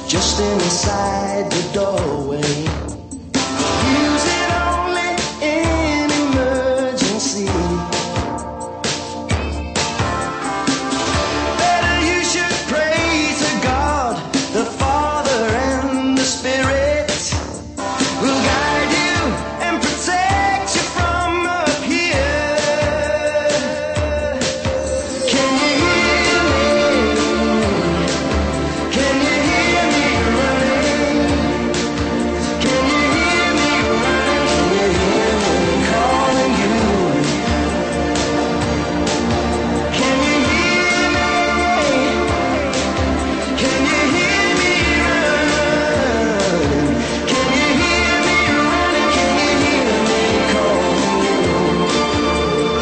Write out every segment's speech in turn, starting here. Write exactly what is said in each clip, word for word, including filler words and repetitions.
just inside the doorway. Use it only in emergency. Better you should pray to God, the Father and the Spirit will guide you and protect you from up here. Can you hear me? Can you hear me running? Can you hear me running? Can you hear me calling you? Can you hear me? Can you hear me running? Can you hear me running? Can you hear me calling you?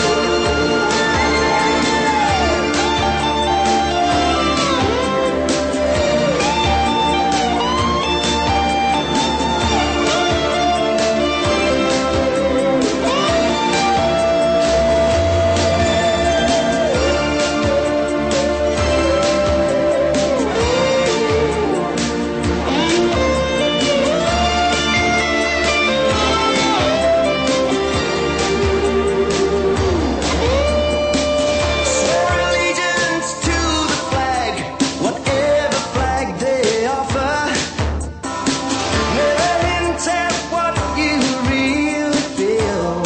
Swear allegiance to the flag, whatever flag they offer. Never hint at what you really feel.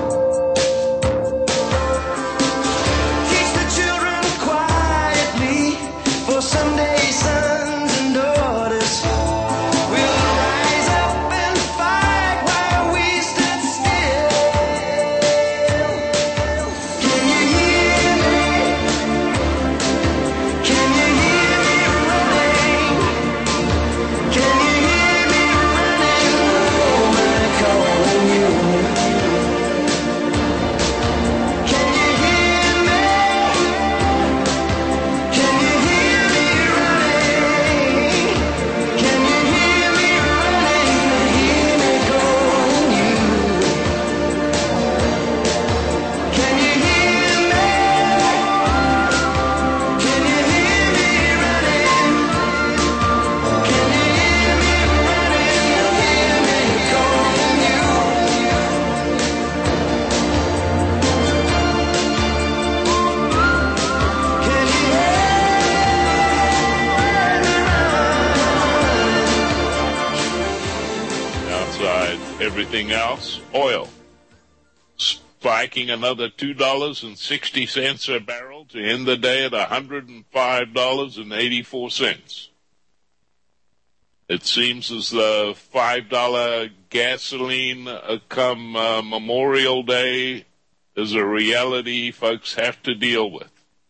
Teach the children quietly, for someday sons and daughters will rise up and fight while we stood still. Can you hear me? Can you hear me running? Can you hear me running? Oh, I'm calling you. Can you hear me? Can you hear me running? Can you hear me running? Hear me calling you. Can you hear me? Can you hear me running? Can you hear me running? Hear me calling you. Can you hear me running? Outside everything else, oil spiking another two dollars and sixty cents a barrel to end the day at one hundred five dollars and eighty-four cents. It seems as the five dollar gasoline uh, come uh, Memorial Day is a reality folks have to deal with.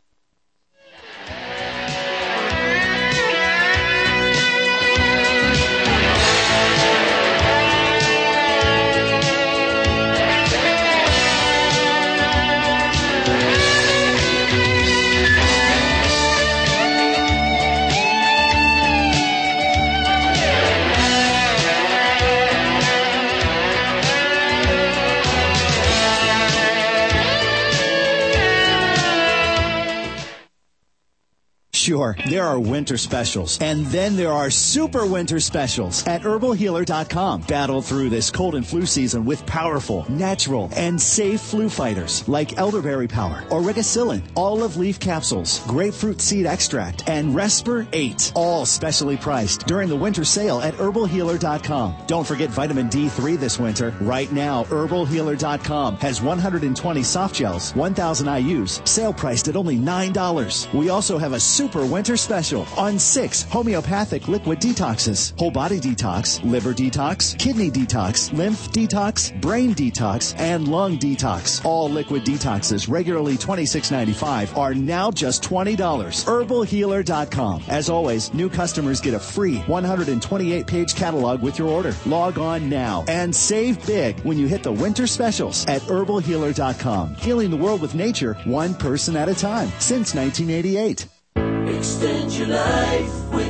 Sure, there are winter specials, and then there are super winter specials at herbal healer dot com. Battle through this cold and flu season with powerful, natural, and safe flu fighters like elderberry power, origicillin, olive leaf capsules, grapefruit seed extract, and Respir eight, all specially priced during the winter sale at herbal healer dot com. Don't forget vitamin D three this winter. Right now, herbal healer dot com has one hundred twenty soft gels, one thousand I U's, sale priced at only nine dollars. We also have a super winter special on six homeopathic liquid detoxes: whole body detox, liver detox, kidney detox, lymph detox, brain detox, and lung detox. All liquid detoxes, regularly twenty-six ninety-five, are now just twenty dollars. herbal healer dot com. As always, new customers get a free one hundred twenty-eight page catalog with your order. Log on now and save big when you hit the winter specials at herbal healer dot com. Healing the world with nature, one person at a time, since nineteen eighty-eight. Extend your life with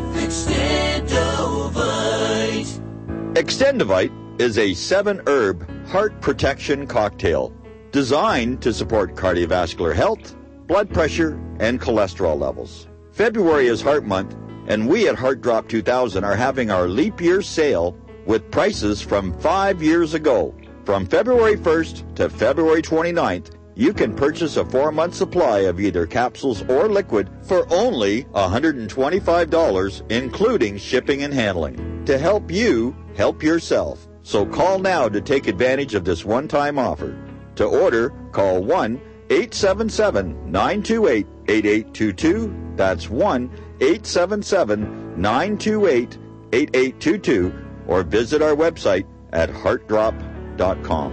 Extendovite. Extendovite is a seven-herb heart protection cocktail designed to support cardiovascular health, blood pressure, and cholesterol levels. February is Heart Month, And we at Heart Drop two thousand are having our leap year sale with prices from five years ago. From February first to February twenty-ninth, you can purchase a four-month supply of either capsules or liquid for only one hundred twenty-five dollars, including shipping and handling, to help you help yourself. So call now to take advantage of this one-time offer. To order, call one eight seven seven, nine two eight, eight eight two two. That's one eight seven seven, nine two eight, eight eight two two, or visit our website at heart drop dot com.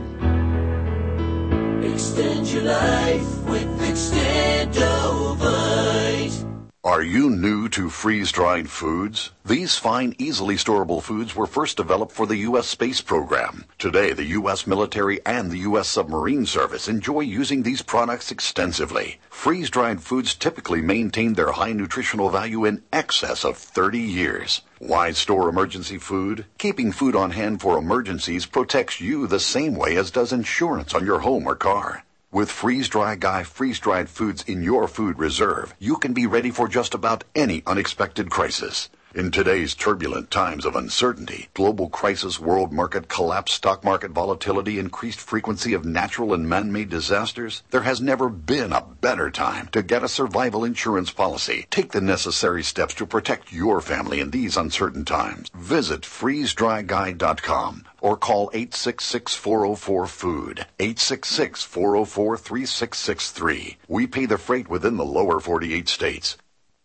Extend your life with Extendovite. Are you new to freeze-dried foods? These fine, easily storable foods were first developed for the U S space program. Today, the U S military and the U S submarine service enjoy using these products extensively. Freeze-dried foods typically maintain their high nutritional value in excess of thirty years. Why store emergency food? Keeping food on hand for emergencies protects you the same way as does insurance on your home or car. With Freeze Dry Guy freeze-dried foods in your food reserve, you can be ready for just about any unexpected crisis. In today's turbulent times of uncertainty, global crisis, world market collapse, stock market volatility, increased frequency of natural and man-made disasters, there has never been a better time to get a survival insurance policy. Take the necessary steps to protect your family in these uncertain times. Visit freeze dry guy dot com or call eight six six, four zero four, food, eight six six, four zero four, three six six three. We pay the freight within the lower forty-eight states.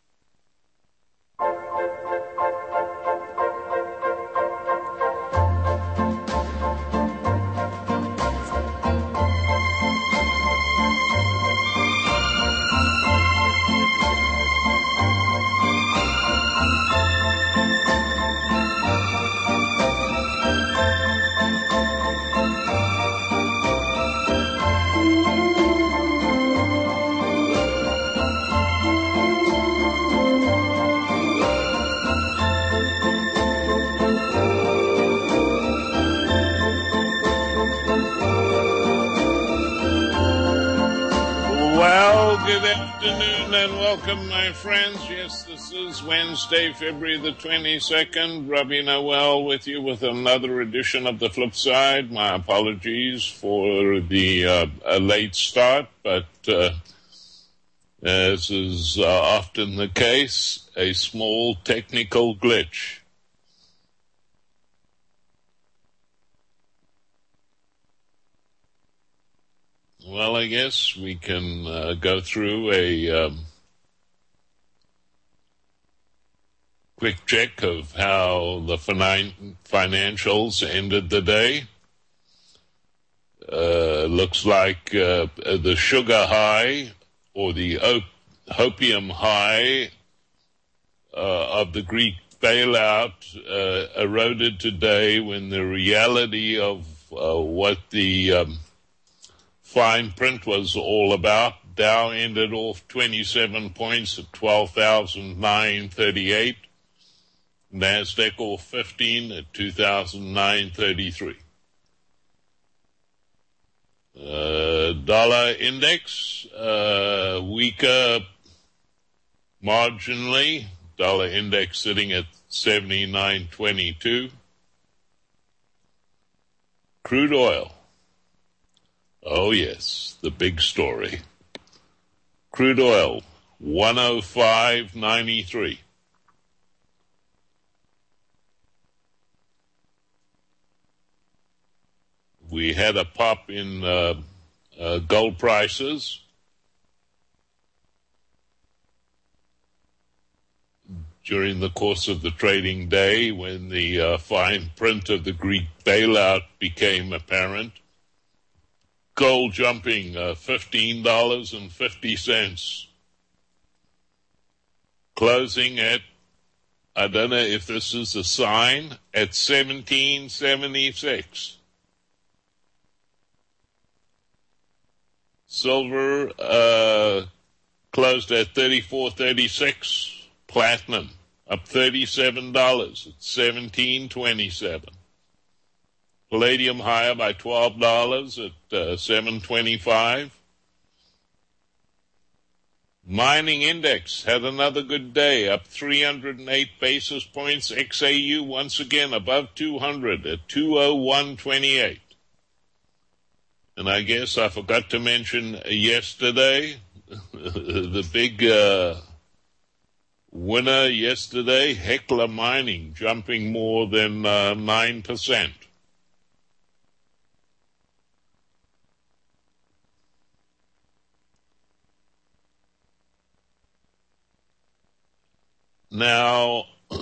Good afternoon and welcome, my friends. Yes, this is Wednesday, February the twenty-second. Robbie Noel with you with another edition of The Flip Side. My apologies for the uh, a late start, but uh, as is uh, often the case, a small technical glitch. Well, I guess we can uh, go through a um, quick check of how the finan- financials ended the day. Uh, looks like uh, the sugar high or the op- opium high uh, of the Greek bailout uh, eroded today when the reality of uh, what the um, fine print was all about. Dow ended off twenty-seven points at twelve thousand nine hundred thirty-eight. NASDAQ off fifteen at two thousand nine hundred thirty-three. Uh, dollar index, uh, weaker marginally. Dollar index sitting at seventy-nine twenty-two. Crude oil. Oh, yes, the big story. Crude oil, one oh five ninety-three. We had a pop in uh, uh, gold prices. During the course of the trading day when the uh, fine print of the Greek bailout became apparent. Gold jumping uh, fifteen dollars and fifty cents. Closing at, I don't know if this is a sign, at seventeen seventy-six. Silver uh, closed at thirty-four thirty-six. Platinum up thirty-seven dollars at seventeen twenty-seven. Palladium higher by twelve dollars at uh, seven twenty-five. Mining index had another good day, up three hundred eight basis points. X A U once again above two hundred at two oh one twenty-eight. And I guess I forgot to mention yesterday, the big uh, winner yesterday, Hecla Mining, jumping more than uh, nine percent. Now,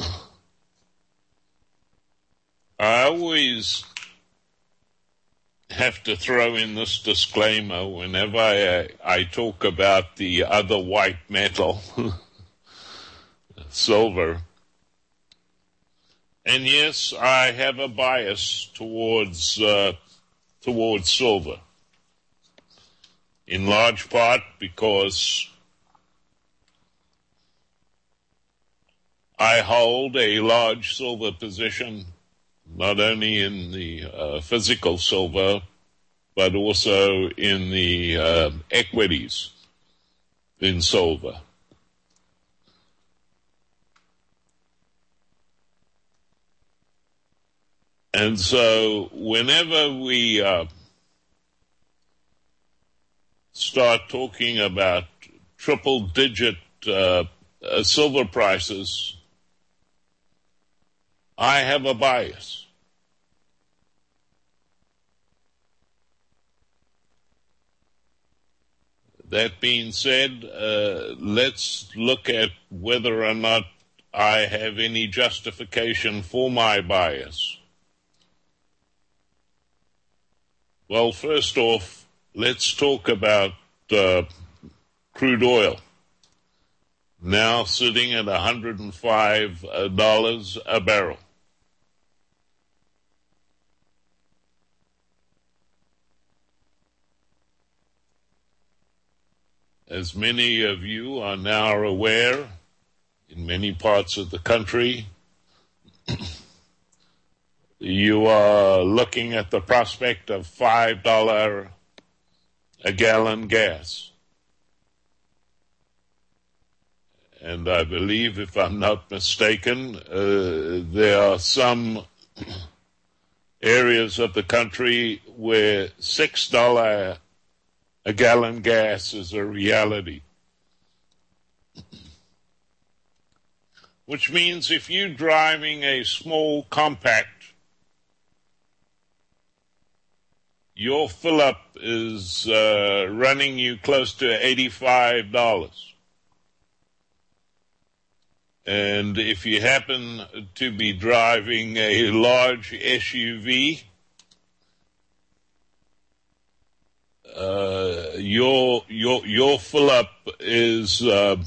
I always have to throw in this disclaimer whenever I, I talk about the other white metal, silver. And yes, I have a bias towards uh, towards silver, in large part because I hold a large silver position, not only in the uh, physical silver, but also in the uh, equities in silver. And so whenever we uh, start talking about triple-digit uh, uh, silver prices, I have a bias. That being said, uh, let's look at whether or not I have any justification for my bias. Well, first off, let's talk about uh, crude oil. Now sitting at one hundred five dollars a barrel. As many of you are now aware, in many parts of the country, you are looking at the prospect of five dollars a gallon gas. And I believe, if I'm not mistaken, uh, there are some areas of the country where six dollars a gallon gas is a reality. Which means if you're driving a small compact, your fill-up is uh, running you close to eighty-five dollars. And if you happen to be driving a large S U V, uh, your your your fill-up is uh,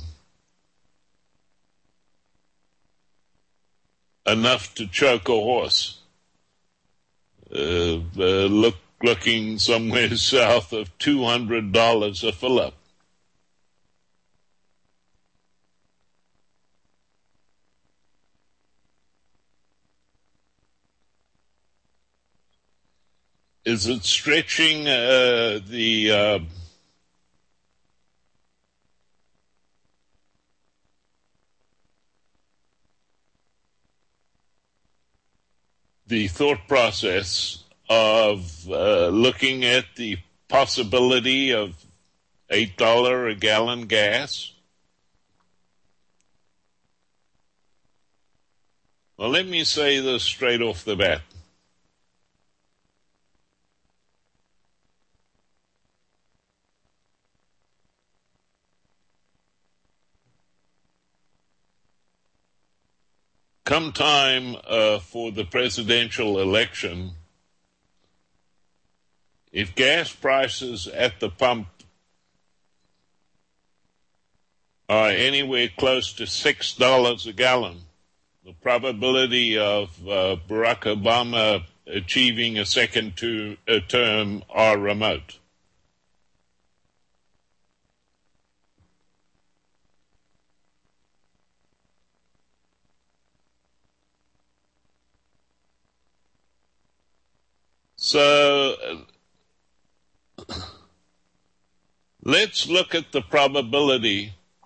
enough to choke a horse. Uh, uh, look, looking somewhere south of two hundred dollars a fill-up. Is it stretching uh, the uh, the thought process of uh, looking at the possibility of eight dollars a gallon gas? Well, let me say this straight off the bat. Come time uh, for the presidential election, if gas prices at the pump are anywhere close to six dollars a gallon, the probability of uh, Barack Obama achieving a second to, a term are remote. So let's look at the probability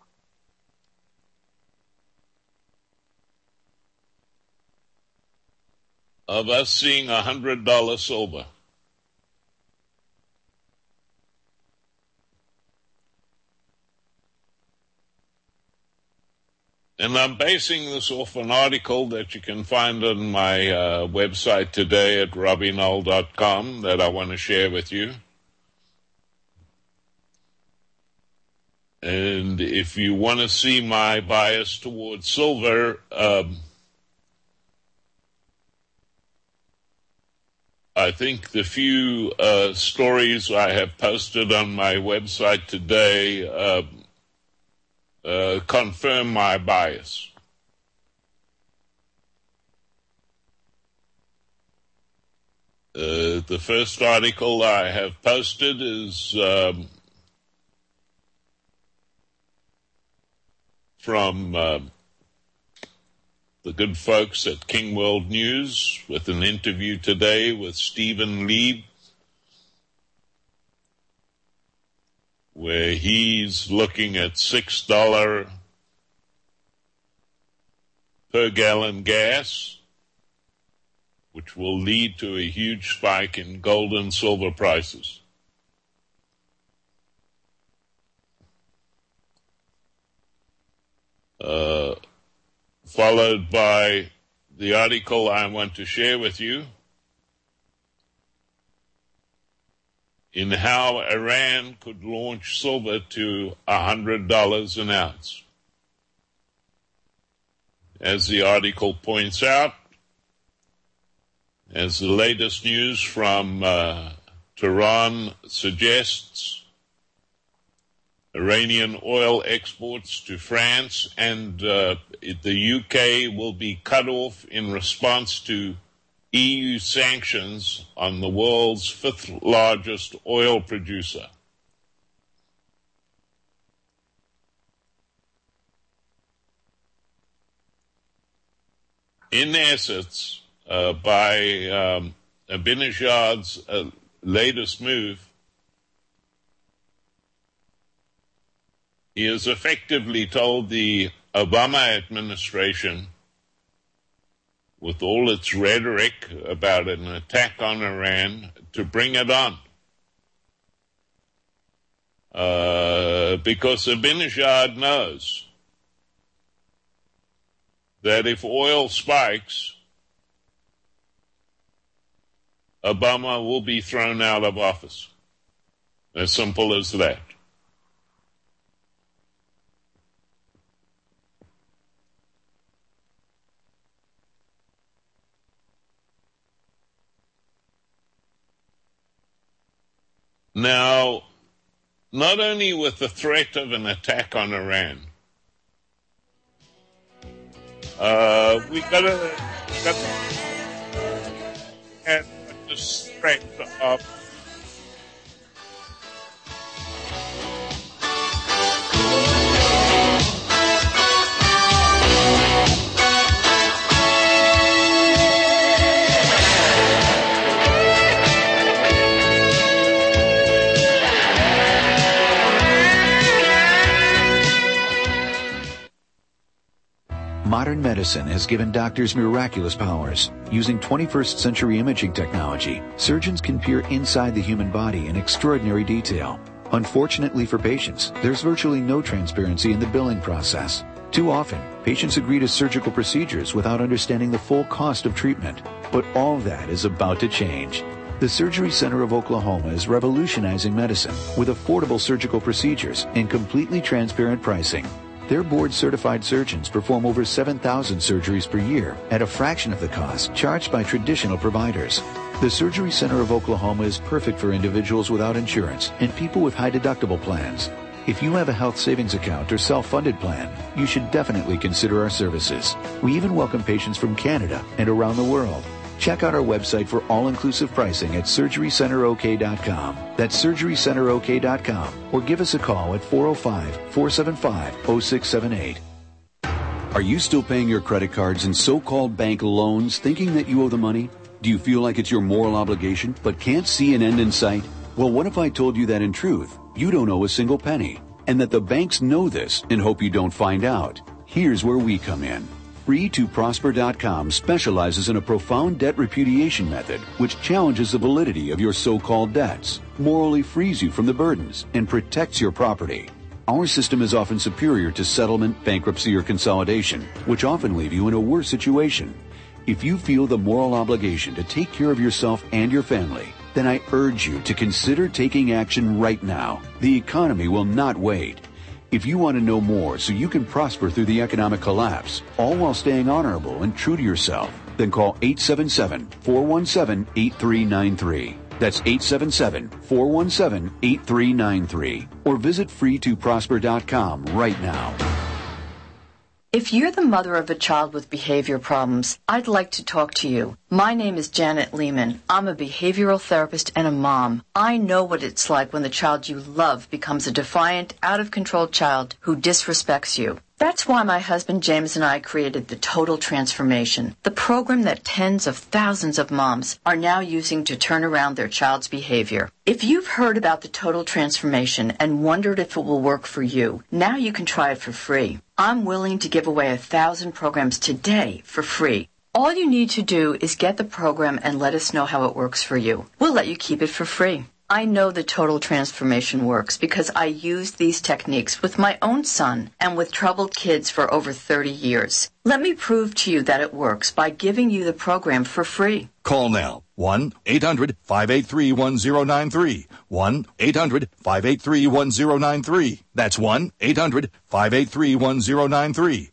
of us seeing one hundred dollars silver. And I'm basing this off an article that you can find on my uh, website today at robbie null dot com that I want to share with you. And if you want to see my bias towards silver, um, I think the few uh, stories I have posted on my website today uh, uh, confirm my bias. Uh, the first article I have posted is um, from uh, the good folks at King World News with an interview today with Stephen Lieb, where he's looking at six dollars per gallon gas, which will lead to a huge spike in gold and silver prices. Uh, followed by the article I want to share with you in how Iran could launch silver to one hundred dollars an ounce. As the article points out, as the latest news from uh, Tehran suggests, Iranian oil exports to France and uh, the U K will be cut off in response to E U sanctions on the world's fifth largest oil producer. In essence, uh, by um, Ahmadinejad's uh, latest move, he has effectively told the Obama administration, with all its rhetoric about an attack on Iran, to bring it on. Uh, because Ahmadinejad knows that if oil spikes, Obama will be thrown out of office. As simple as that. Now, not only with the threat of an attack on Iran, uh, we gotta, gotta have this threat of Modern medicine has given doctors miraculous powers. Using twenty-first century imaging technology, surgeons can peer inside the human body in extraordinary detail. Unfortunately for patients, there's virtually no transparency in the billing process. Too often, patients agree to surgical procedures without understanding the full cost of treatment. But all that is about to change. The Surgery Center of Oklahoma is revolutionizing medicine with affordable surgical procedures and completely transparent pricing. Their board-certified surgeons perform over seven thousand surgeries per year at a fraction of the cost charged by traditional providers. The Surgery Center of Oklahoma is perfect for individuals without insurance and people with high deductible plans. If you have a health savings account or self-funded plan, you should definitely consider our services. We even welcome patients from Canada and around the world. Check out our website for all-inclusive pricing at surgery center o k dot com. That's surgery center o k dot com. Or give us a call at four oh five, four seven five, oh six seven eight. Are you still paying your credit cards and so-called bank loans thinking that you owe the money? Do you feel like it's your moral obligation but can't see an end in sight? Well, what if I told you that in truth, you don't owe a single penny, and that the banks know this and hope you don't find out? Here's where we come in. free to prosper dot com specializes in a profound debt repudiation method which challenges the validity of your so-called debts, morally frees you from the burdens, and protects your property. Our system is often superior to settlement, bankruptcy, or consolidation, which often leave you in a worse situation. If you feel the moral obligation to take care of yourself and your family, then I urge you to consider taking action right now. The economy will not wait. If you want to know more so you can prosper through the economic collapse, all while staying honorable and true to yourself, then call eight seven seven, four one seven, eight three nine three. That's eight seven seven, four one seven, eight three nine three. Or visit free to prosper dot com right now. If you're the mother of a child with behavior problems, I'd like to talk to you. My name is Janet Lehman. I'm a behavioral therapist and a mom. I know what it's like when the child you love becomes a defiant, out-of-control child who disrespects you. That's why my husband James and I created the Total Transformation, the program that tens of thousands of moms are now using to turn around their child's behavior. If you've heard about the Total Transformation and wondered if it will work for you, now you can try it for free. I'm willing to give away a thousand programs today for free. All you need to do is get the program and let us know how it works for you. We'll let you keep it for free. I know the Total Transformation works because I used these techniques with my own son and with troubled kids for over thirty years. Let me prove to you that it works by giving you the program for free. Call now. one eight hundred, five eight three, one zero nine three. one eight hundred, five eight three, one zero nine three. That's one eight hundred, five eight three, one zero nine three.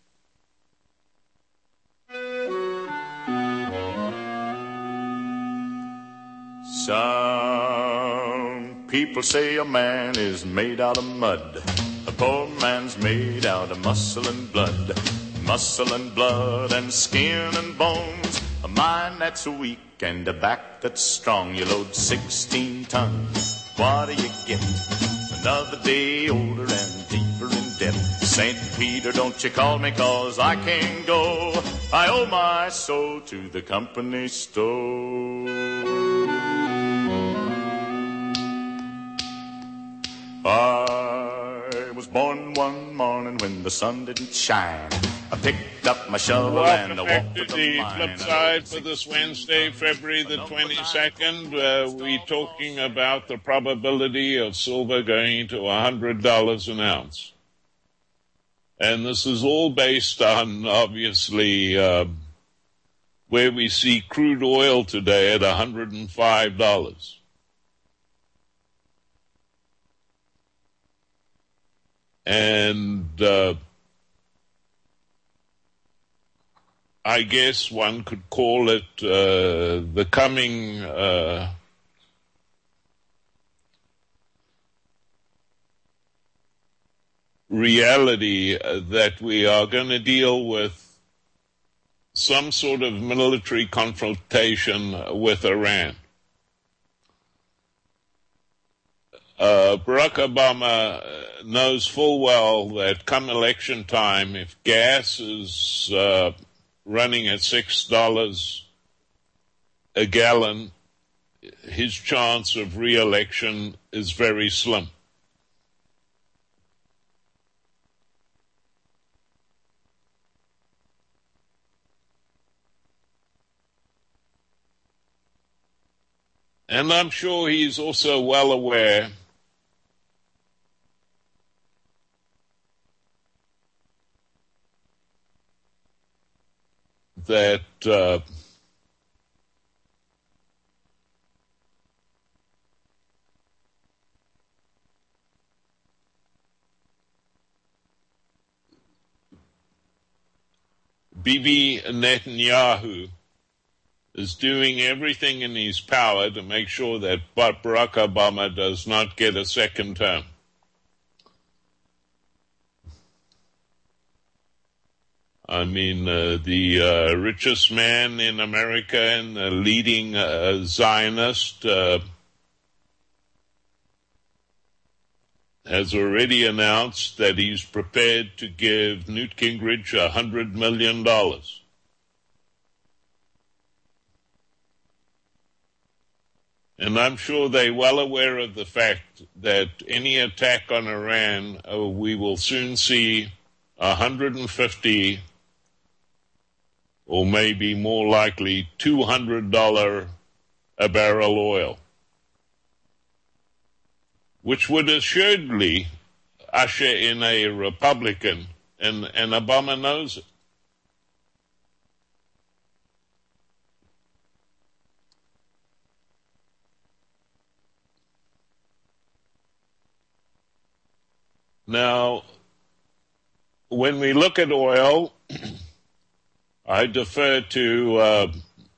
Some people say a man is made out of mud. A poor man's made out of muscle and blood. Muscle and blood and skin and bones. A mind that's weak and a back that's strong. You load sixteen tons. What do you get? Another day older and deeper in debt. Saint Peter, don't you call me, 'cause I can't go. I owe my soul to the company store. I was born one morning when the sun didn't shine. I picked up my shovel Welcome and I back walked to to the the flip mine. side for this Wednesday, February the twenty-second. Uh, we're talking about the probability of silver going to one hundred dollars an ounce. And this is all based on, obviously, uh, where we see crude oil today at one hundred five dollars. And uh, I guess one could call it uh, the coming uh, reality uh, that we are going to deal with some sort of military confrontation with Iran. Uh, Barack Obama knows full well that come election time, if gas is uh, running at six dollars a gallon, his chance of re-election is very slim. And I'm sure he's also well aware that uh, Bibi Netanyahu is doing everything in his power to make sure that Barack Obama does not get a second term. I mean, uh, the uh, richest man in America and the leading uh, Zionist uh, has already announced that he's prepared to give Newt Gingrich one hundred million dollars. And I'm sure they're well aware of the fact that any attack on Iran, uh, we will soon see one hundred fifty or maybe more likely two hundred dollars a barrel oil, which would assuredly usher in a Republican, and, and Obama knows it. Now, when we look at oil, I defer to uh,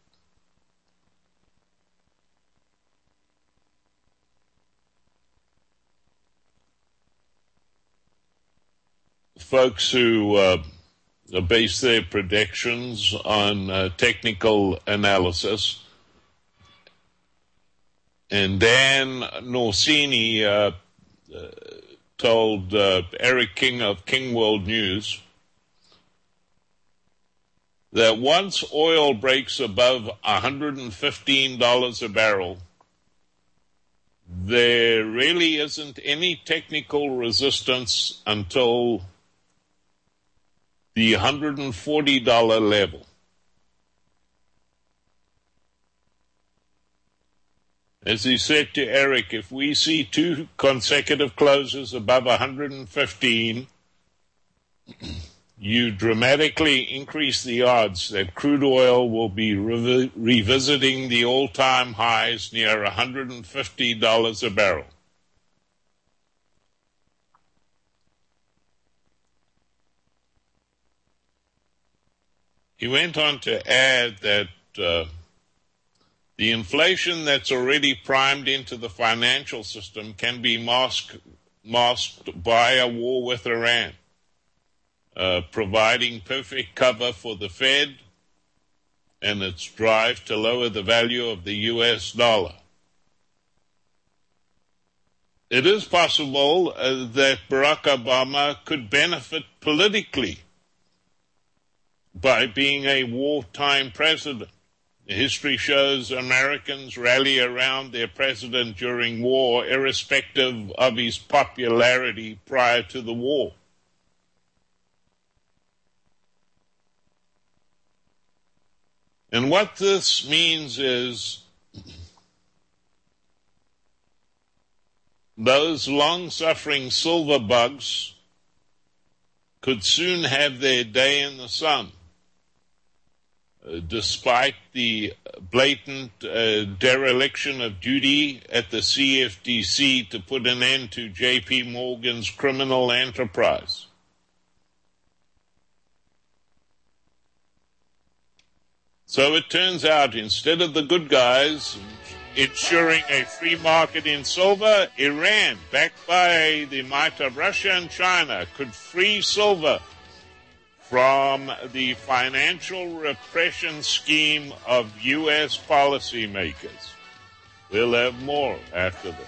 folks who uh, base their predictions on uh, technical analysis. And Dan Norsini uh, uh, told uh, Eric King of King World News that once oil breaks above one hundred fifteen dollars a barrel, there really isn't any technical resistance until the one hundred forty dollars level. As he said to Eric, if we see two consecutive closes above one hundred fifteen, you dramatically increase the odds that crude oil will be re- revisiting the all-time highs near one hundred fifty dollars a barrel. He went on to add that uh, the inflation that's already primed into the financial system can be masked, masked by a war with Iran, uh, providing perfect cover for the Fed and its drive to lower the value of the U S dollar. It is possible uh, that Barack Obama could benefit politically by being a wartime president. History shows Americans rally around their president during war, irrespective of his popularity prior to the war. And what this means is those long-suffering silver bugs could soon have their day in the sun. Uh, despite the blatant uh, dereliction of duty at the C F T C to put an end to J P Morgan's criminal enterprise. So it turns out, instead of the good guys ensuring a free market in silver, Iran, backed by the might of Russia and China, could free silver from the financial repression scheme of U S policymakers. We'll have more after this.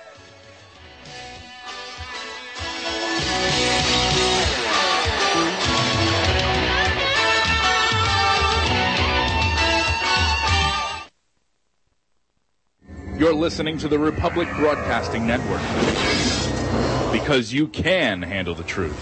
You're listening to the Republic Broadcasting Network, because you can handle the truth.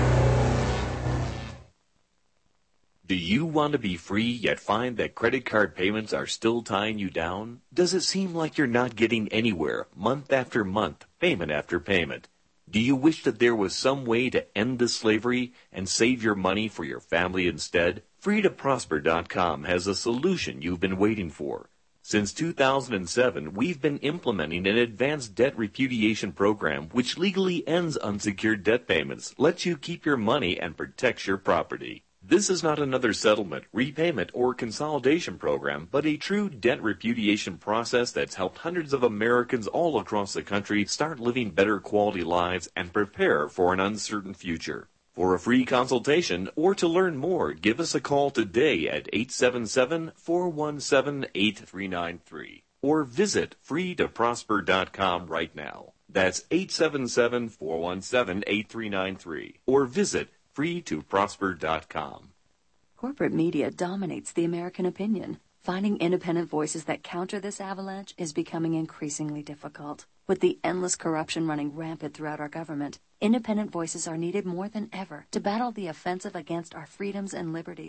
Do you want to be free yet find that credit card payments are still tying you down? Does it seem like you're not getting anywhere, month after month, payment after payment? Do you wish that there was some way to end the slavery and save your money for your family instead? free to prosper dot com has a solution you've been waiting for. Since two thousand seven, we've been implementing an advanced debt repudiation program which legally ends unsecured debt payments, lets you keep your money, and protects your property. This is not another settlement, repayment, or consolidation program, but a true debt repudiation process that's helped hundreds of Americans all across the country start living better quality lives and prepare for an uncertain future. For a free consultation or to learn more, give us a call today at eight seven seven, four one seven, eight three nine three or visit free to prosper dot com right now. That's eight seven seven, four one seven, eight three nine three or visit free to prosper dot com. Corporate media dominates the American opinion. Finding independent voices that counter this avalanche is becoming increasingly difficult. With the endless corruption running rampant throughout our government, independent voices are needed more than ever to battle the offensive against our freedoms and liberties.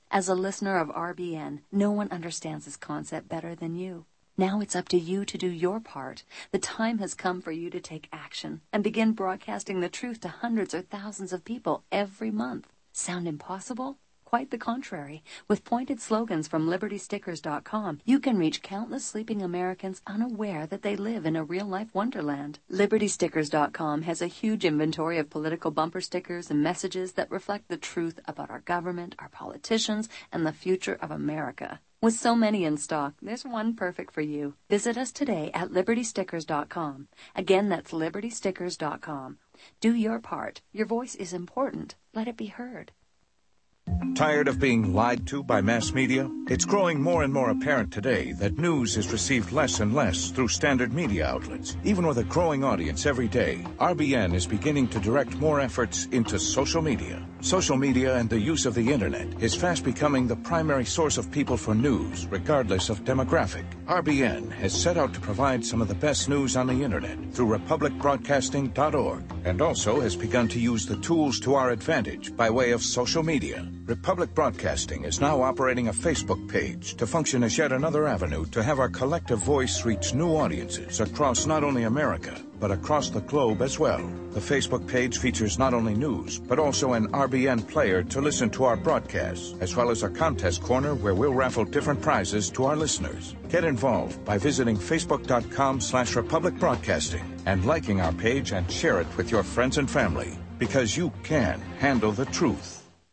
As a listener of R B N, no one understands this concept better than you. Now it's up to you to do your part. The time has come for you to take action and begin broadcasting the truth to hundreds or thousands of people every month. Sound impossible? Quite the contrary. With pointed slogans from Liberty Stickers dot com, you can reach countless sleeping Americans unaware that they live in a real-life wonderland. Liberty Stickers dot com has a huge inventory of political bumper stickers and messages that reflect the truth about our government, our politicians, and the future of America. With so many in stock, there's one perfect for you. Visit us today at Liberty Stickers dot com. Again, that's Liberty Stickers dot com. Do your part. Your voice is important. Let it be heard. Tired of being lied to by mass media? It's growing more and more apparent today that news is received less and less through standard media outlets. Even with a growing audience every day, R B N is beginning to direct more efforts into social media. Social media and the use of the internet is fast becoming the primary source of people for news, regardless of demographic. R B N has set out to provide some of the best news on the internet through Republic Broadcasting dot org, and also has begun to use the tools to our advantage by way of social media. Republic Broadcasting is now operating a Facebook page to function as yet another avenue to have our collective voice reach new audiences across not only America, but across the globe as well. The Facebook page features not only news, but also an R B N player to listen to our broadcasts, as well as a contest corner where we'll raffle different prizes to our listeners. Get involved by visiting Facebook dot com slash Republic Broadcasting and liking our page and share it with your friends and family, because you can handle the truth.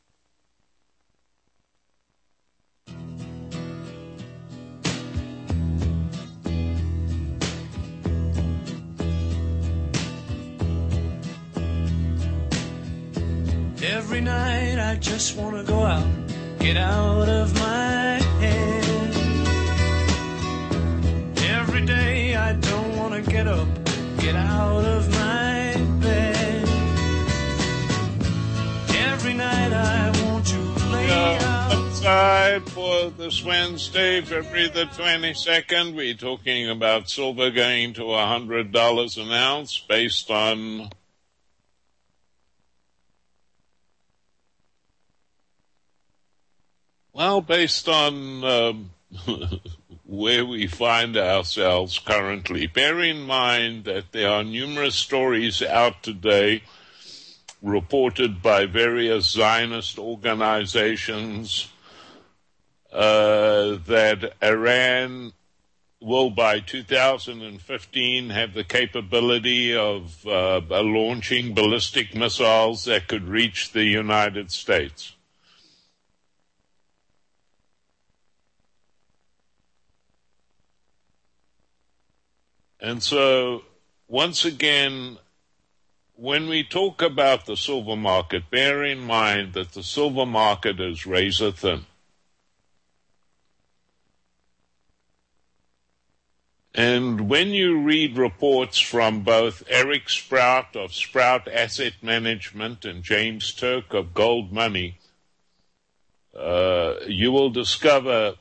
Every night I just want to go out, get out of my head. Every day I don't want to get up, get out of my bed. Every night I want to lay out. Outside for this Wednesday, February the twenty-second, we're talking about silver going to one hundred dollars an ounce based on Well, based on um, where we find ourselves currently, bear in mind that there are numerous stories out today reported by various Zionist organizations uh, that Iran will, by two thousand fifteen, have the capability of uh, launching ballistic missiles that could reach the United States. And so, once again, when we talk about the silver market, bear in mind that the silver market is razor thin. And when you read reports from both Eric Sprout of Sprout Asset Management and James Turk of Gold Money, uh, you will discover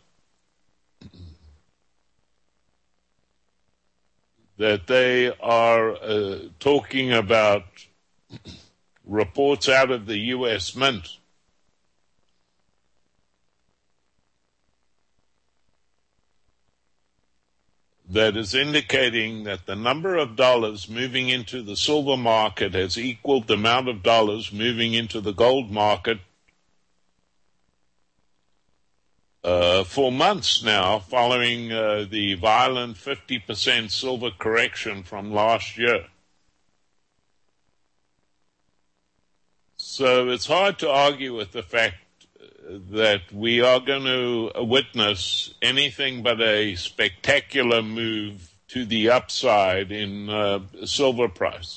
that they are uh, talking about reports out of the U S Mint that is indicating that the number of dollars moving into the silver market has equaled the amount of dollars moving into the gold market Uh, for months now, following uh, the violent fifty percent silver correction from last year. So it's hard to argue with the fact that we are going to witness anything but a spectacular move to the upside in uh, silver price.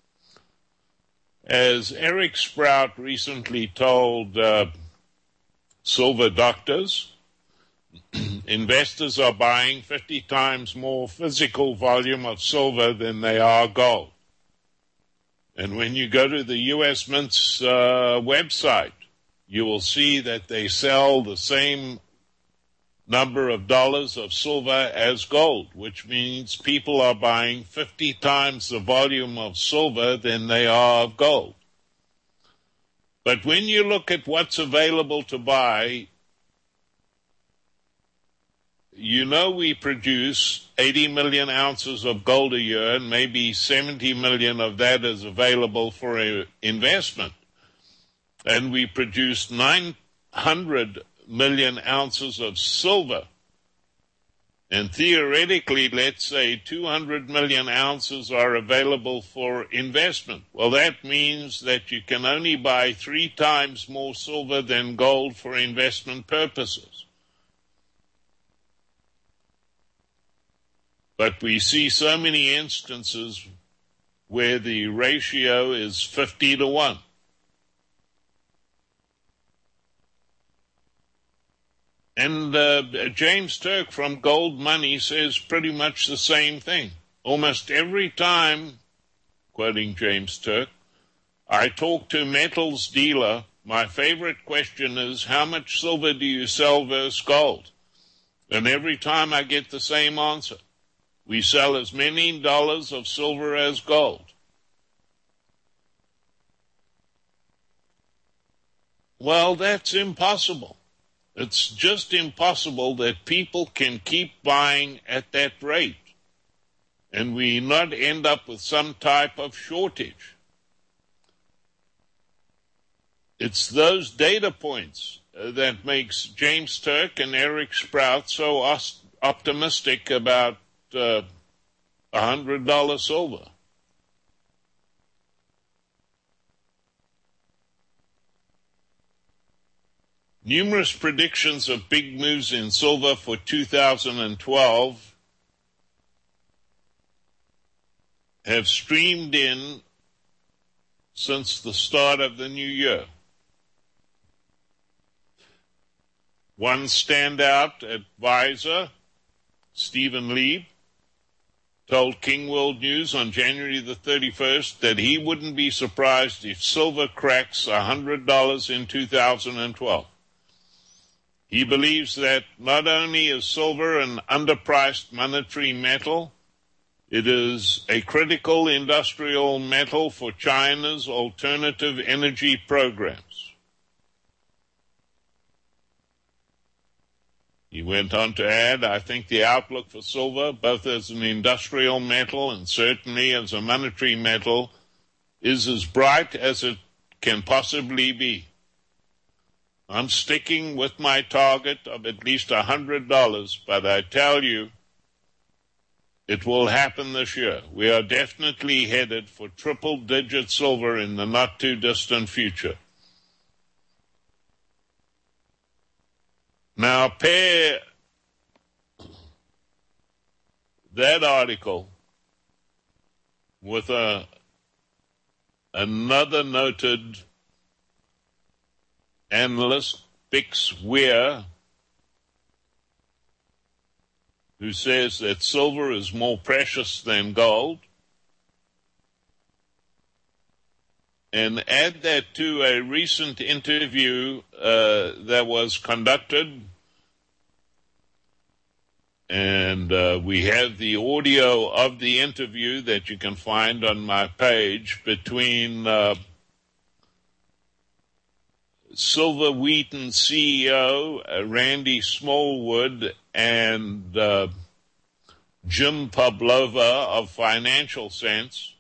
As Eric Sprout recently told uh, Silver Doctors, investors are buying fifty times more physical volume of silver than they are gold. And when you go to the U S Mint's uh, website, you will see that they sell the same number of dollars of silver as gold, which means people are buying fifty times the volume of silver than they are of gold. But when you look at what's available to buy you know we produce eighty million ounces of gold a year, and maybe seventy million of that is available for uh, investment. And we produce nine hundred million ounces of silver. And theoretically, let's say two hundred million ounces are available for investment. Well, that means that you can only buy three times more silver than gold for investment purposes. But we see so many instances where the ratio is fifty to one. And uh, James Turk from Gold Money says pretty much the same thing. Almost every time, quoting James Turk, I talk to a metals dealer, my favorite question is, how much silver do you sell versus gold? And every time I get the same answer. We sell as many dollars of silver as gold. Well, that's impossible. It's just impossible that people can keep buying at that rate and we not end up with some type of shortage. It's those data points uh, that makes James Turk and Eric Sprout so os- optimistic about uh, one hundred dollars silver. Numerous predictions of big moves in silver for two thousand twelve have streamed in since the start of the new year. One standout advisor, Stephen Lieb, told King World News on January the thirty-first that he wouldn't be surprised if silver cracks one hundred dollars in two thousand twelve. He believes that not only is silver an underpriced monetary metal, it is a critical industrial metal for China's alternative energy programs. He went on to add, I think the outlook for silver, both as an industrial metal and certainly as a monetary metal, is as bright as it can possibly be. I'm sticking with my target of at least one hundred dollars, but I tell you, it will happen this year. We are definitely headed for triple-digit silver in the not-too-distant future. Now, pair that article with a, another noted analyst, Bix Weir, who says that silver is more precious than gold, and add that to a recent interview uh, that was conducted, and uh, we have the audio of the interview that you can find on my page between uh, Silver Wheaton C E O uh, Randy Smallwood and uh, Jim Pavlova of Financial Sense,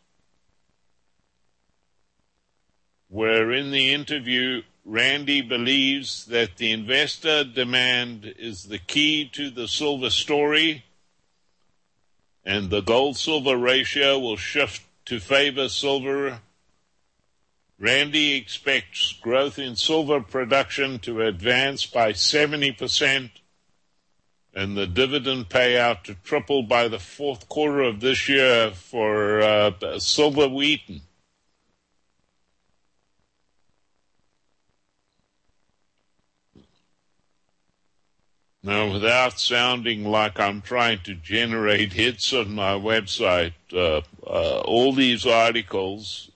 where in the interview, Randy believes that the investor demand is the key to the silver story, and the gold-silver ratio will shift to favor silver. Randy expects growth in silver production to advance by seventy percent and the dividend payout to triple by the fourth quarter of this year for uh, Silver Wheaton. Now, without sounding like I'm trying to generate hits on my website, uh, uh, all these articles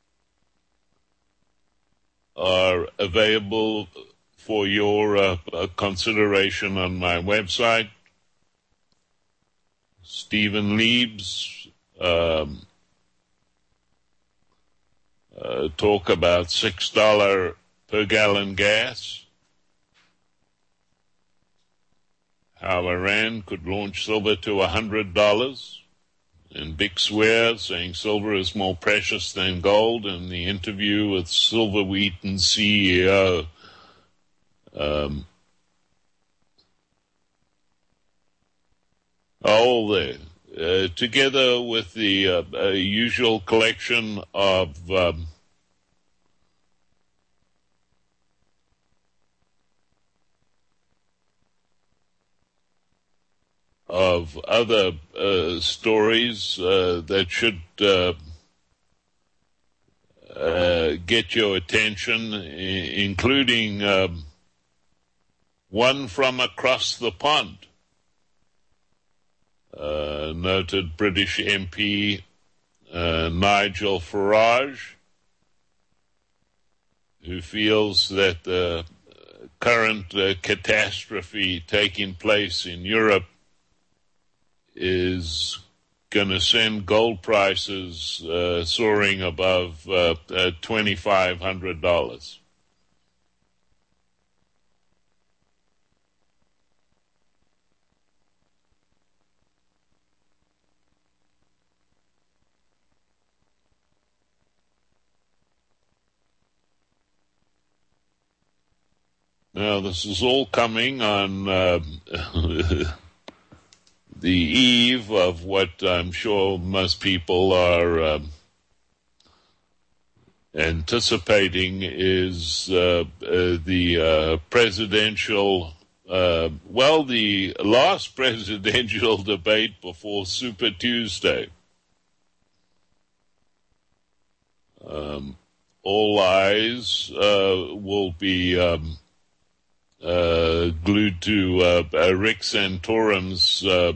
are available for your uh, uh, consideration on my website. Stephen Lieb's um, uh, talk about six dollars per gallon gas, how how Iran could launch silver to one hundred dollars. And Big Swear saying silver is more precious than gold in the interview with Silver Wheaton C E O. Um, all there. Uh, together with the uh, uh, usual collection of um, of other uh, stories uh, that should uh, uh, get your attention, I- including um, one from across the pond. Uh, noted British M P uh, Nigel Farage, who feels that the current uh, catastrophe taking place in Europe is going to send gold prices uh, soaring above uh, uh, twenty-five hundred dollars. Now, this is all coming on uh, the eve of what I'm sure most people are um, anticipating is uh, uh, the uh, presidential, uh, well, the last presidential debate before Super Tuesday. Um, all eyes uh, will be Um, Uh, glued to uh, uh, Rick Santorum's uh,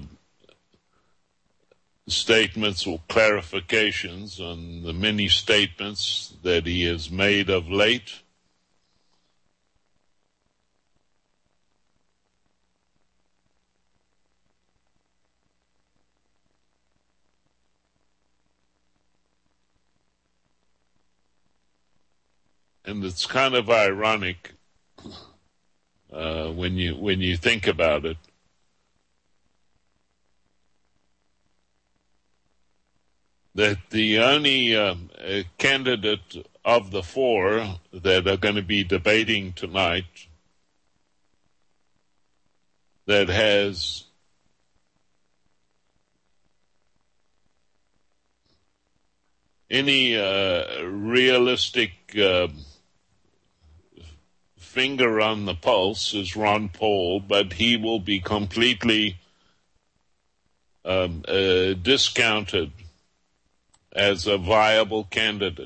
statements or clarifications on the many statements that he has made of late. And it's kind of ironic Uh, when you when you think about it, that the only um, uh, candidate of the four that are going to be debating tonight that has any uh, realistic uh, finger on the pulse is Ron Paul, but he will be completely um, uh, discounted as a viable candidate.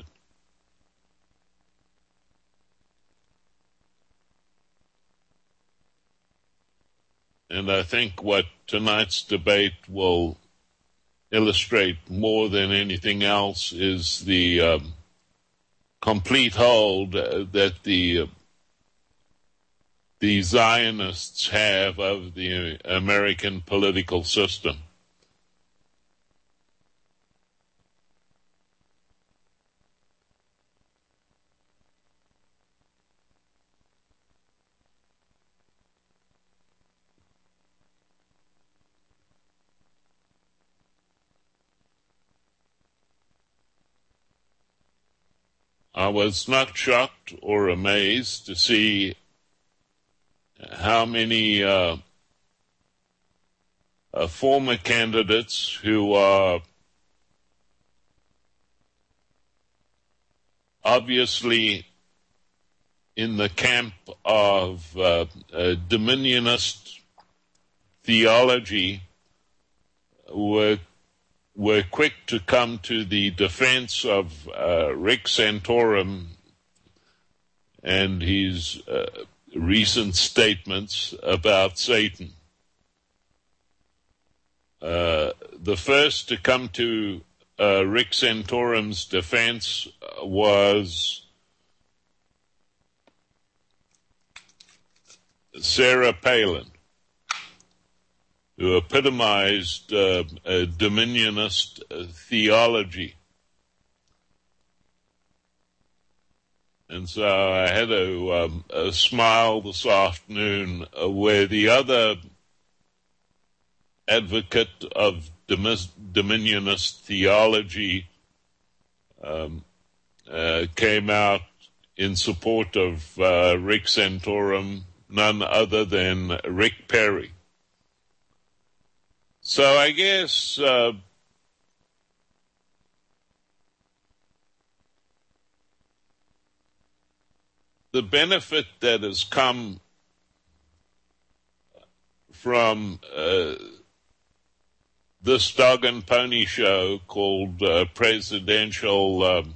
And I think what tonight's debate will illustrate more than anything else is the um, complete hold uh, that the uh, the Zionists have of the American political system. I was not shocked or amazed to see how many uh, uh, former candidates who are obviously in the camp of uh, uh, dominionist theology were were quick to come to the defense of uh, Rick Santorum and his uh, recent statements about Satan. Uh, the first to come to uh, Rick Santorum's defense was Sarah Palin, who epitomized uh, a dominionist uh, theology. And so I had a, um, a smile this afternoon uh, where the other advocate of dominionist theology, um, uh, came out in support of uh, Rick Santorum, none other than Rick Perry. So I guess uh, the benefit that has come from uh, this dog and pony show called uh, Presidential um,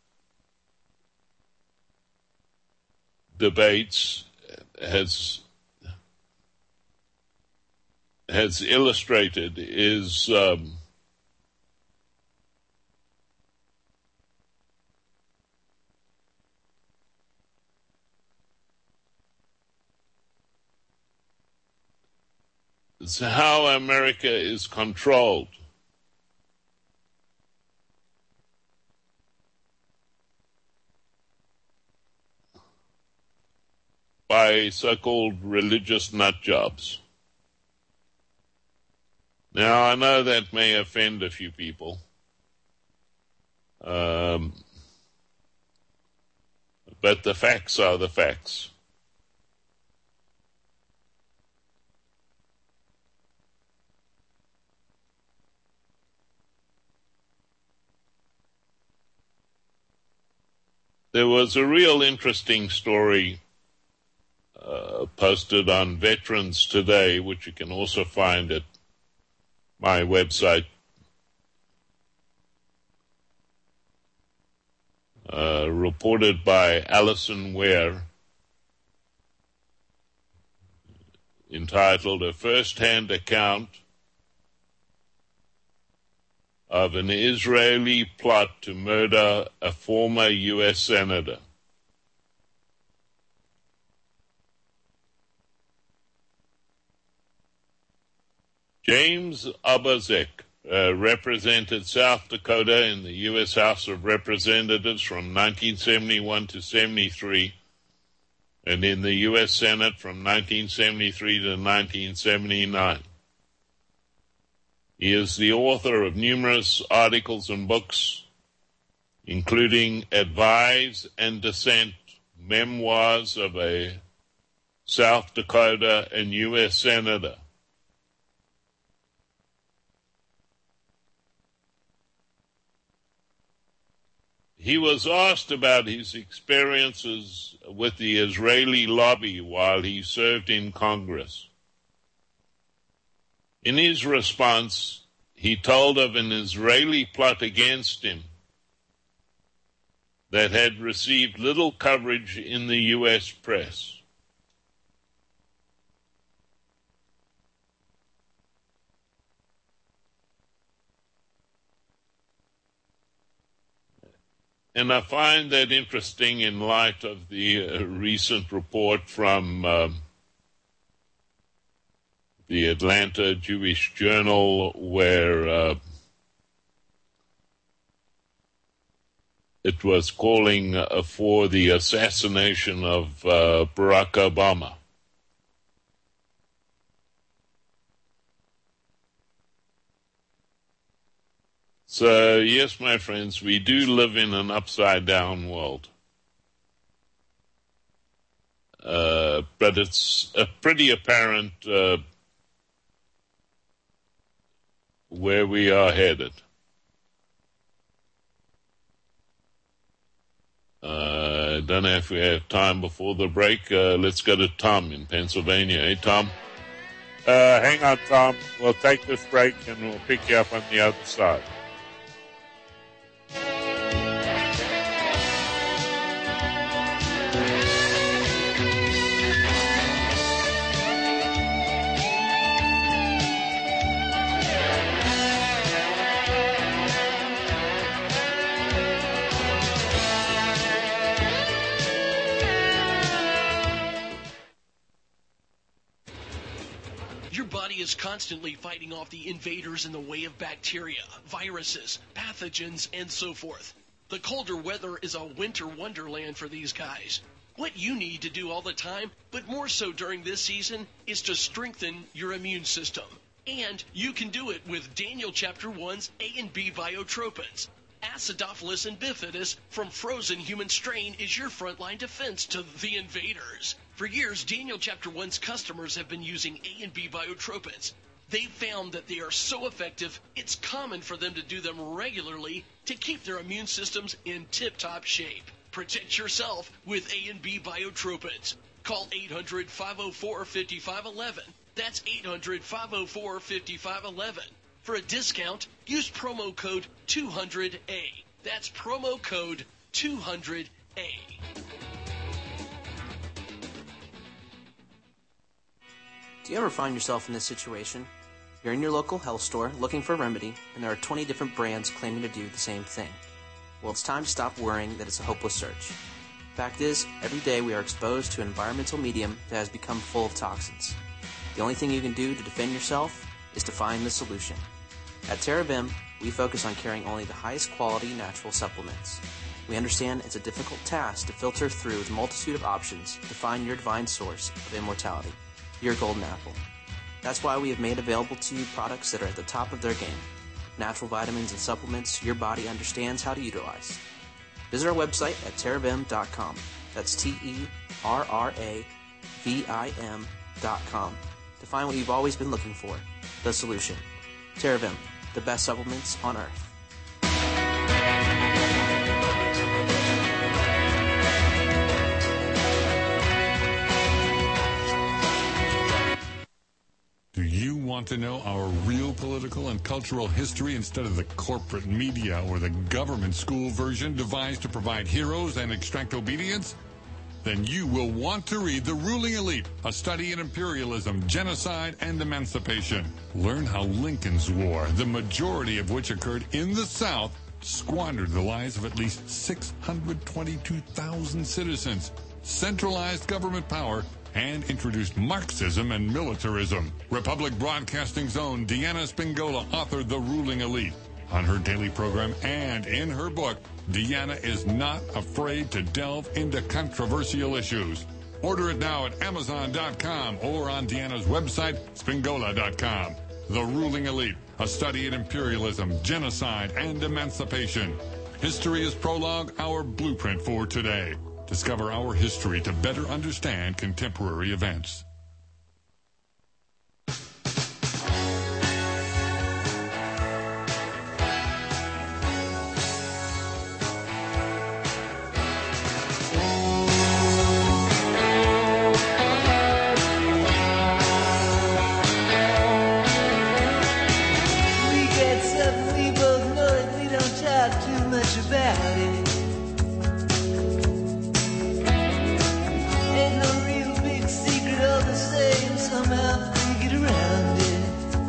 Debates has has illustrated is um, is how America is controlled by so-called religious nutjobs. Now, I know that may offend a few people, um, but the facts are the facts. There was a real interesting story uh, posted on Veterans Today, which you can also find at my website, uh, reported by Alison Ware, entitled A First-Hand Account of an Israeli Plot to Murder a Former U S Senator. James Obazek uh, represented South Dakota in the U S House of Representatives from nineteen seventy-one to seventy-three, and in the U S Senate from nineteen seventy-three to nineteen seventy-nine. He is the author of numerous articles and books, including Advise and Dissent, Memoirs of a South Dakota and U S Senator. He was asked about his experiences with the Israeli lobby while he served in Congress. In his response, he told of an Israeli plot against him that had received little coverage in the U S press. And I find that interesting in light of the uh, recent report from uh, the Atlanta Jewish Journal, where uh, it was calling uh, for the assassination of uh, Barack Obama. So, yes, my friends, we do live in an upside-down world. Uh, but it's uh, pretty apparent uh, where we are headed. Uh, I don't know if we have time before the break. Uh, let's go to Tom in Pennsylvania. Hey, Tom. Uh, hang on, Tom. We'll take this break and we'll pick you up on the other side. Is constantly fighting off the invaders in the way of bacteria, viruses, pathogens, and so forth. The colder weather is a winter wonderland for these guys. What you need to do all the time, but more so during this season, is to strengthen your immune system. And you can do it with Daniel Chapter one's A and B Biotropins. Acidophilus and bifidus from frozen human strain is your frontline defense to the invaders. For years, Daniel Chapter one's customers have been using A and B Biotropins. They've found that they are so effective, it's common for them to do them regularly to keep their immune systems in tip-top shape. Protect yourself with A and B Biotropins. Call eight hundred, five oh four, five five one one. That's eight hundred, five oh four, five five one one. For a discount, use promo code two hundred A. That's promo code two hundred A. Do you ever find yourself in this situation? You're in your local health store looking for a remedy, and there are twenty different brands claiming to do the same thing. Well, it's time to stop worrying that it's a hopeless search. Fact is, every day we are exposed to an environmental medium that has become full of toxins. The only thing you can do to defend yourself is to find the solution. At TerraVim, we focus on carrying only the highest quality natural supplements. We understand it's a difficult task to filter through the multitude of options to find your divine source of immortality, your golden apple. That's why we have made available to you products that are at the top of their game. Natural vitamins and supplements your body understands how to utilize. Visit our website at terravim dot com. That's T E R R A V I M dot com to find what you've always been looking for, the solution. TerraVim, the best supplements on earth. Do you want to know our real political and cultural history instead of the corporate media or the government school version devised to provide heroes and extract obedience? Then you will want to read The Ruling Elite, a study in imperialism, genocide, and emancipation. Learn how Lincoln's War, the majority of which occurred in the South, squandered the lives of at least six hundred twenty-two thousand citizens, centralized government power, and introduced Marxism and militarism. Republic Broadcasting's own Deanna Spingola authored The Ruling Elite. On her daily program and in her book, Deanna is not afraid to delve into controversial issues. Order it now at amazon dot com or on Deanna's website, spingola dot com. The Ruling Elite, a study in imperialism, genocide, and emancipation. History is Prologue, our blueprint for today. Discover our history to better understand contemporary events. We get something we both know and we don't talk too much about it. Ain't no real big secret, all the same, somehow we get around it.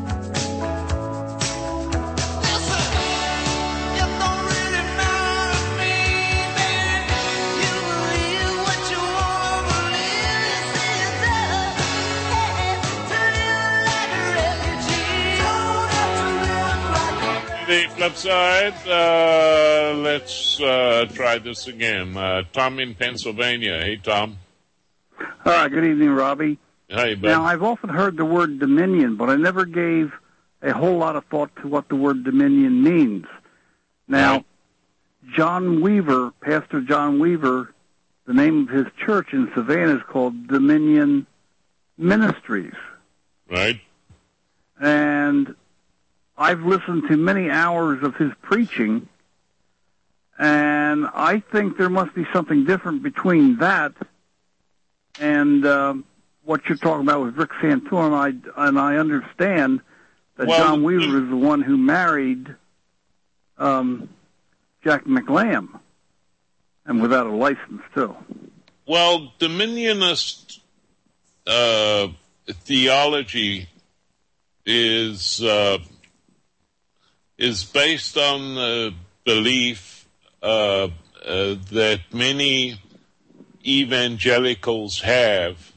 Listen, it don't really matter to me, man. You believe what you want to believe. This is up, hey, to live like a refugee. Don't have to live like a The flip side, uh, let's uh, try this again. Uh, Tom in Pennsylvania. Hey, Tom. Uh, good evening, Robbie. Hey, bud. Now, I've often heard the word dominion, but I never gave a whole lot of thought to what the word dominion means. Now, John Weaver, Pastor John Weaver, the name of his church in Savannah is called Dominion Ministries. Right. And I've listened to many hours of his preaching, and I think there must be something different between that and um, what you're talking about with Rick Santorum. I, and I understand that Well, John Weaver is the one who married um, Jack McLam, and without a license, too. Well, dominionist uh, theology is uh, is based on the belief uh, uh, that many evangelicals have,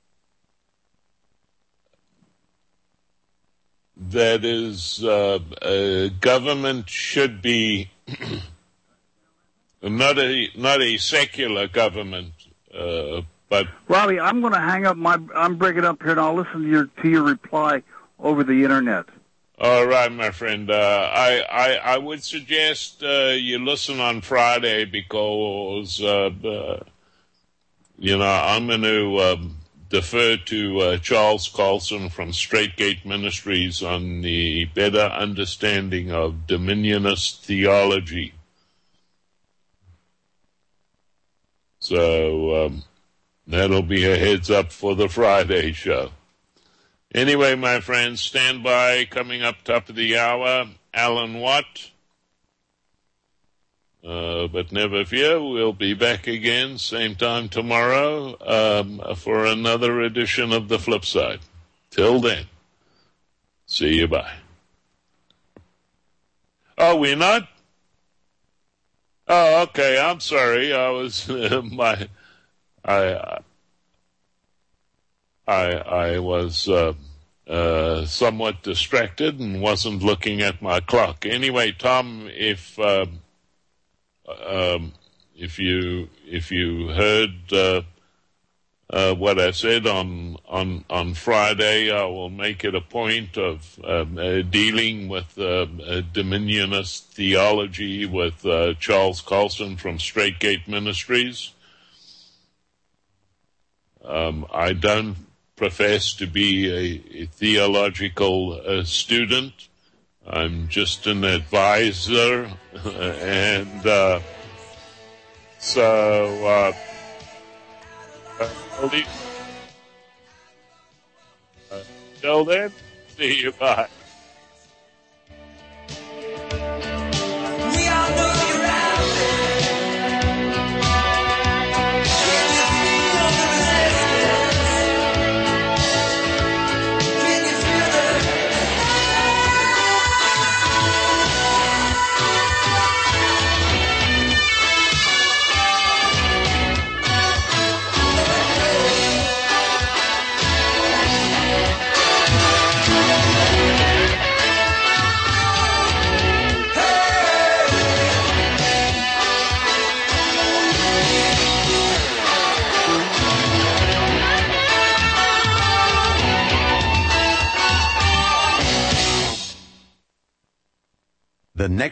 that is, uh, uh, government should be not a not a secular government, uh, but Robbie, I'm going to hang up my. I'm breaking up here, and I'll listen to your to your reply over the internet. All right, my friend. Uh, I, I I would suggest uh, you listen on Friday because uh, uh, you know I'm going to um, defer to uh, Charles Carlson from Straight Gate Ministries on the better understanding of Dominionist theology. So um, that'll be a heads up for the Friday show. Anyway, my friends, stand by. Coming up top of the hour, Alan Watt. Uh, but never fear, we'll be back again, same time tomorrow, um, for another edition of The Flip Side. Till then, see you, bye. Oh, we're not? Oh, okay, I'm sorry. I was, uh, my, I, I, I was uh, uh, somewhat distracted and wasn't looking at my clock. Anyway, Tom, if uh, um, if you if you heard uh, uh, what I said on on on Friday, I will make it a point of um, uh, dealing with uh, uh, Dominionist theology with uh, Charles Carlson from Straight Gate Ministries. Um, I don't profess to be a, a theological uh, student. I'm just an advisor, and uh, so uh, uh, till then, see you. Bye. The next